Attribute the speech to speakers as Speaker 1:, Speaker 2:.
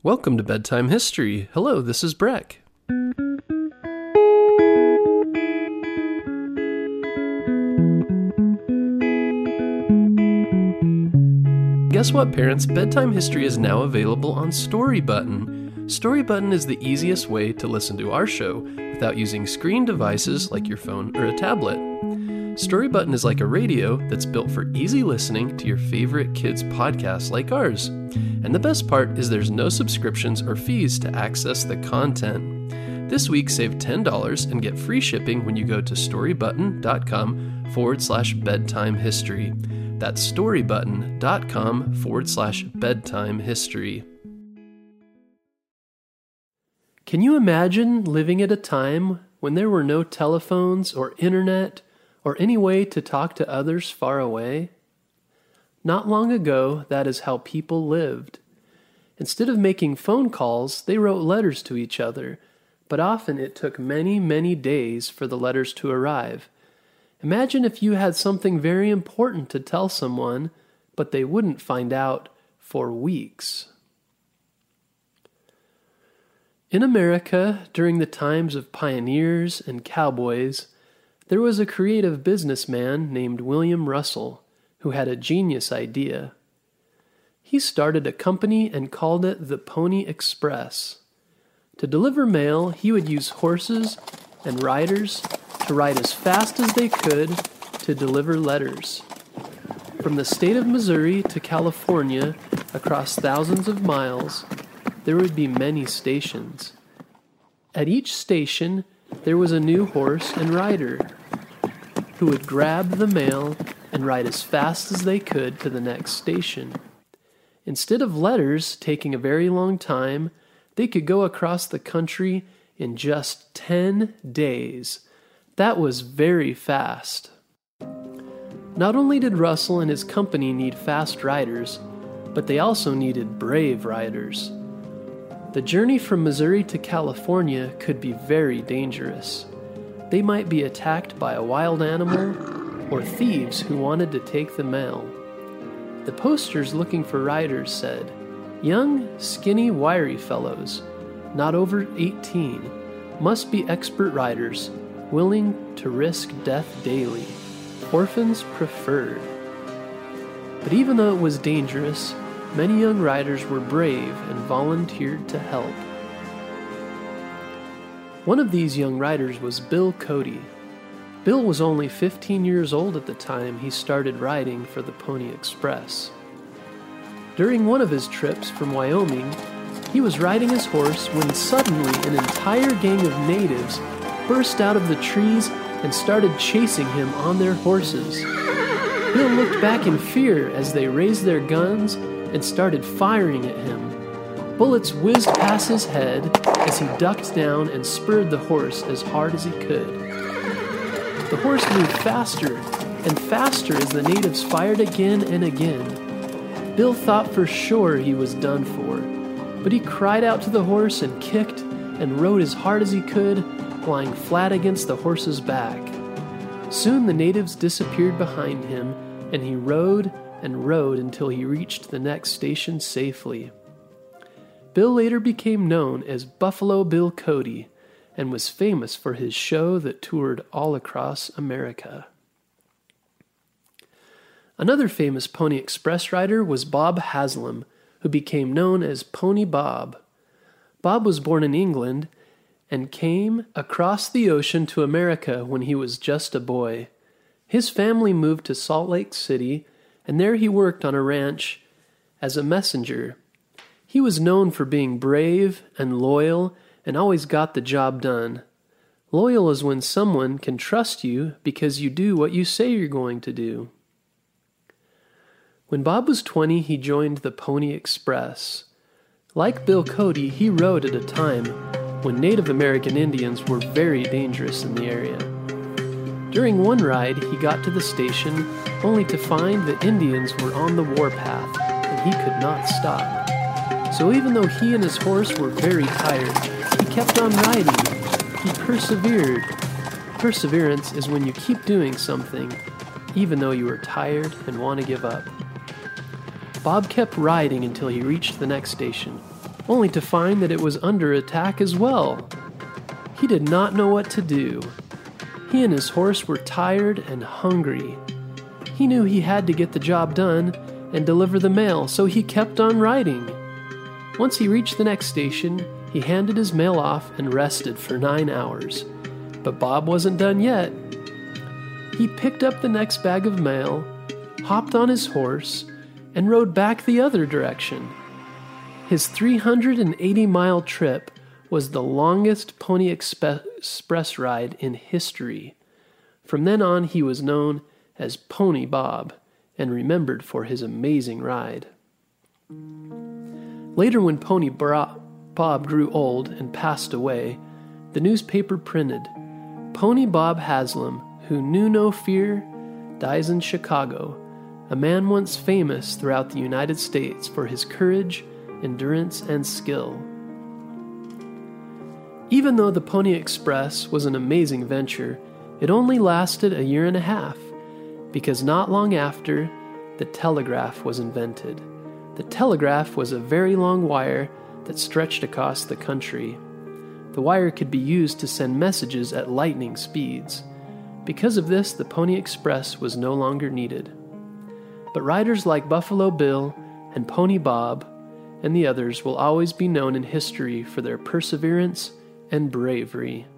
Speaker 1: Welcome to Bedtime History. Hello, this is Breck. Guess what, parents? Bedtime History is now available on Storybutton. Storybutton is the easiest way to listen to our show without using screen devices like your phone or a tablet. Storybutton is like a radio that's built for easy listening to your favorite kids' podcasts like ours. And the best part is there's no subscriptions or fees to access the content. This week, save $10 and get free shipping when you go to storybutton.com/bedtime history. That's storybutton.com/bedtime history. Can you imagine living at a time when there were no telephones or internet or any way to talk to others far away? Not long ago, that is how people lived. Instead of making phone calls, they wrote letters to each other, but often it took many, many days for the letters to arrive. Imagine if you had something very important to tell someone, but they wouldn't find out for weeks. In America, during the times of pioneers and cowboys, there was a creative businessman named William Russell who had a genius idea. He started a company and called it the Pony Express. To deliver mail, he would use horses and riders to ride as fast as they could to deliver letters. From the state of Missouri to California, across thousands of miles, there would be many stations. At each station, there was a new horse and rider who would grab the mail and ride as fast as they could to the next station. Instead of letters taking a very long time, they could go across the country in just 10 days. That was very fast. Not only did Russell and his company need fast riders, but they also needed brave riders. The journey from Missouri to California could be very dangerous. They might be attacked by a wild animal or thieves who wanted to take the mail. The posters looking for riders said, "Young, skinny, wiry fellows, not over 18, must be expert riders, willing to risk death daily. Orphans preferred." But even though it was dangerous, many young riders were brave and volunteered to help. One of these young riders was Bill Cody. Bill was only 15 years old at the time he started riding for the Pony Express. During one of his trips from Wyoming, he was riding his horse when suddenly an entire gang of natives burst out of the trees and started chasing him on their horses. Bill looked back in fear as they raised their guns and started firing at him. Bullets whizzed past his head as he ducked down and spurred the horse as hard as he could. The horse moved faster and faster as the natives fired again and again. Bill thought for sure he was done for, but he cried out to the horse and kicked and rode as hard as he could, lying flat against the horse's back. Soon the natives disappeared behind him, and he rode and rode until he reached the next station safely. Bill later became known as Buffalo Bill Cody and was famous for his show that toured all across America. Another famous Pony Express rider was Bob Haslam, who became known as Pony Bob. Bob was born in England and came across the ocean to America when he was just a boy. His family moved to Salt Lake City, and there he worked on a ranch as a messenger. He was known for being brave and loyal and always got the job done. Loyal is when someone can trust you because you do what you say you're going to do. When Bob was 20, he joined the Pony Express. Like Bill Cody, he rode at a time when Native American Indians were very dangerous in the area. During one ride, he got to the station only to find the Indians were on the warpath and he could not stop. So even though he and his horse were very tired, he kept on riding. He persevered. Perseverance is when you keep doing something, even though you are tired and want to give up. Bob kept riding until he reached the next station. only to find that it was under attack as well. He did not know what to do. He and his horse were tired and hungry. He knew he had to get the job done and deliver the mail, so he kept on riding. Once he reached the next station, he handed his mail off and rested for 9 hours. But Bob wasn't done yet. He picked up the next bag of mail, hopped on his horse, and rode back the other direction. His 380-mile trip was the longest Pony Express ride in history. From then on, he was known as Pony Bob and remembered for his amazing ride. Later, when Pony Bob grew old and passed away, the newspaper printed, "Pony Bob Haslam, who knew no fear, dies in Chicago, a man once famous throughout the United States for his courage, endurance, and skill." Even though the Pony Express was an amazing venture, it only lasted a year and a half, because not long after, the telegraph was invented. The telegraph was a very long wire that stretched across the country. The wire could be used to send messages at lightning speeds. Because of this, the Pony Express was no longer needed. But riders like Buffalo Bill and Pony Bob and the others will always be known in history for their perseverance and bravery.